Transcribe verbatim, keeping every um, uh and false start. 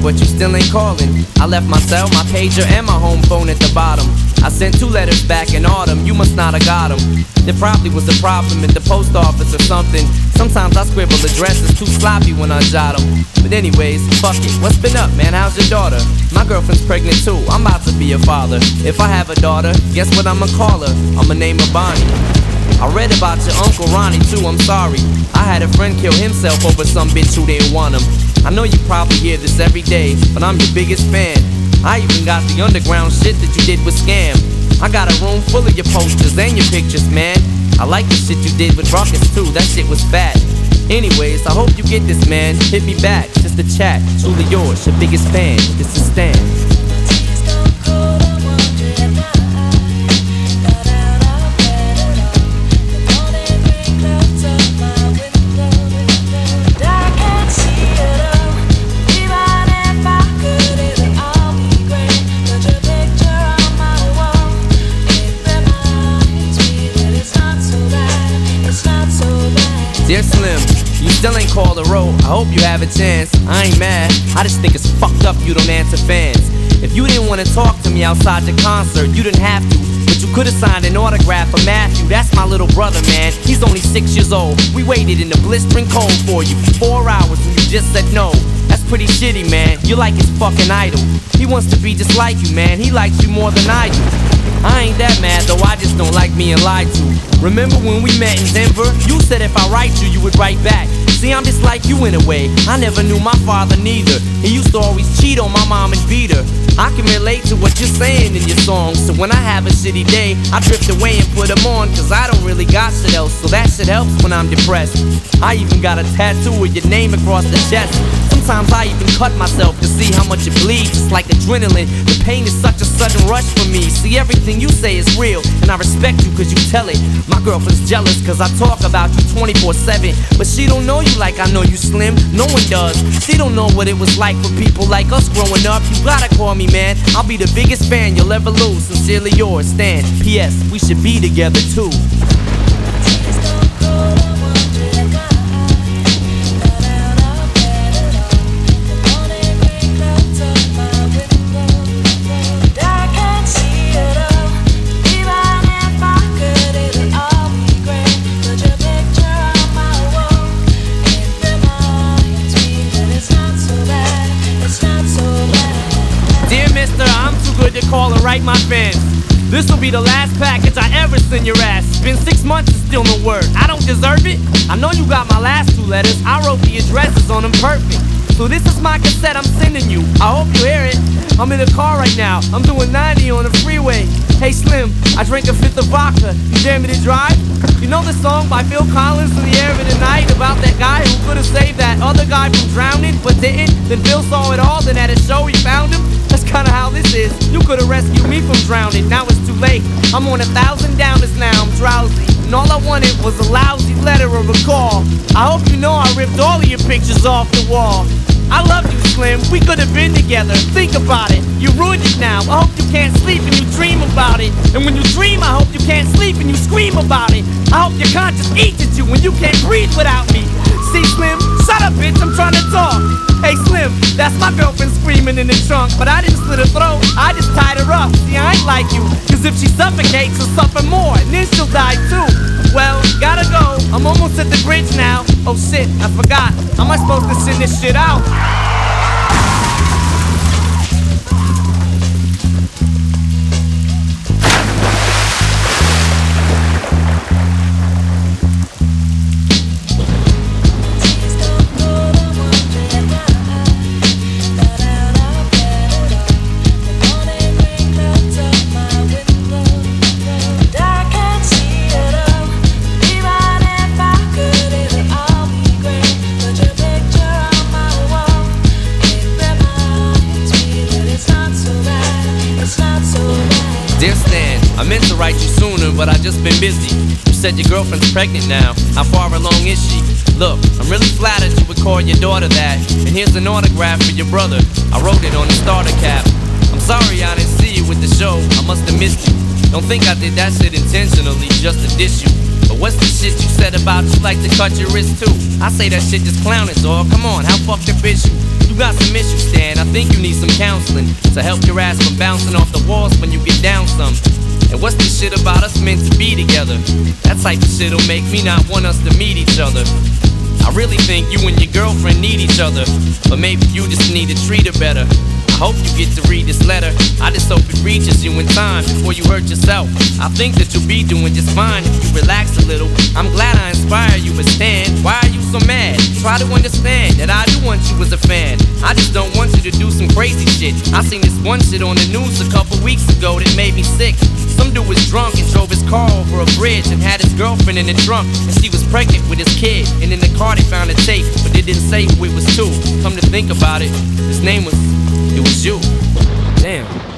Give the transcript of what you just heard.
but you still ain't calling. I left my cell, my pager, and my home phone at the bottom. I sent two letters back in autumn, you must not have got them. There probably was a problem in the post office or something. Sometimes I scribble addresses too sloppy when I jot them. But anyways, fuck it, what's been up, man? How's your daughter? My girlfriend's pregnant too, I'm about to be a father. If I have a daughter, guess what I'ma call her? I'ma name her Bonnie. I read about your Uncle Ronnie too, I'm sorry. I had a friend kill himself over some bitch who didn't want him. I know you probably hear this every day, but I'm your biggest fan. I even got the underground shit that you did with Scam. I got a room full of your posters and your pictures, man. I like the shit you did with Ruckus too, that shit was fat. Anyways, I hope you get this, man. Hit me back, just a chat. Truly yours, your biggest fan. This is Stan. Dear Slim, you still ain't called a road. I hope you have a chance. I ain't mad, I just think it's fucked up you don't answer fans. If you didn't want to talk to me outside the concert, you didn't have to, but you could've signed an autograph for Matthew. That's my little brother, man, he's only six years old. We waited in the blistering cold for you for four hours and you just said no. That's pretty shitty, man, you're like his fucking idol. He wants to be just like you, man, he likes you more than I do. I ain't that mad though, I just don't like being lied to. Remember when we met in Denver? You said if I write you, you would write back. See, I'm just like you in a way, I never knew my father neither. He used to always cheat on my mom and beat her. I can relate to what you're saying in your songs, so when I have a shitty day, I drift away and put them on, cause I don't really got shit else, so that shit helps when I'm depressed. I even got a tattoo with your name across the chest. Sometimes I even cut myself to see how much it bleeds. It's like adrenaline, the pain is such a sudden rush for me. See, everything you say is real, and I respect you cause you tell it. My girlfriend's jealous cause I talk about you twenty-four seven, but she don't know you like I know you, Slim. No one does. She don't know what it was like for people like us growing up. You gotta call me, man, I'll be the biggest fan you'll ever lose. Sincerely yours, Stan. P S We should be together too. Call and write my fans. This'll be the last package I ever send your ass. It's been six months and still no word. I don't deserve it. I know you got my last two letters. I wrote the addresses on them perfect. So this is my cassette I'm sending you. I hope you hear it. I'm in the car right now. I'm doing ninety on the freeway. Hey Slim, I drank a fifth of vodka. You dare me to drive? You know the song by Phil Collins, In the Air of the Night, about that guy who could've saved that other guy from drowning but didn't? Then Phil saw it all, then at a show he found him. That's kinda how this is. You could've rescued me from drowning, now it's too late. I'm on a thousand downers now, I'm drowsy, and all I wanted was a lousy letter or a call. I hope you know I ripped all of your pictures off the wall. I love you, Slim, we could've been together. Think about it, you ruined it now. I hope you can't sleep and you dream about it. And when you dream, I hope you can't sleep and you scream about it. I hope your conscience eats at you when you can't breathe without me. See, Slim, shut up, bitch, I'm trying to talk. Hey, Slim, that's my girlfriend screaming in the trunk, but I didn't slit her throat, I just tied her up. See, I ain't like you, cause if she suffocates, she'll suffer more, and then she'll die too. Well, gotta go, I'm almost at the bridge now. Oh shit, I forgot, how am I supposed to send this shit out? Dear Stan, I meant to write you sooner, but I just been busy. You said your girlfriend's pregnant now. How far along is she? Look, I'm really flattered you would call your daughter that. And here's an autograph for your brother. I wrote it on the starter cap. I'm sorry I didn't see you with the show. I must have missed you. Don't think I did that shit intentionally just to diss you. But what's the shit you said about you like to cut your wrist too? I say that shit just clowning, dawg. Come on, how fucked up is you? You got some issues, Stan. I think you need some counseling to help your ass from bouncing off the walls when you get down some. And what's this shit about us meant to be together? That type of shit'll make me not want us to meet each other. I really think you and your girlfriend need each other, but maybe you just need to treat her better. I hope you get to read this letter. I just hope it reaches you in time before you hurt yourself. I think that you'll be doing just fine if you relax a little. I'm glad I inspire you, but Stan, why are you so mad? Try to understand that I do want you as a fan. I just don't want you to do some crazy shit. I seen this one shit on the news a couple weeks ago that made me sick. Some dude was drunk and drove his car over a bridge and had his girlfriend in the trunk, and she was pregnant with his kid. And in the car they found a tape, but they didn't say who it was to. Come to think about it, his name was, it was you. Damn.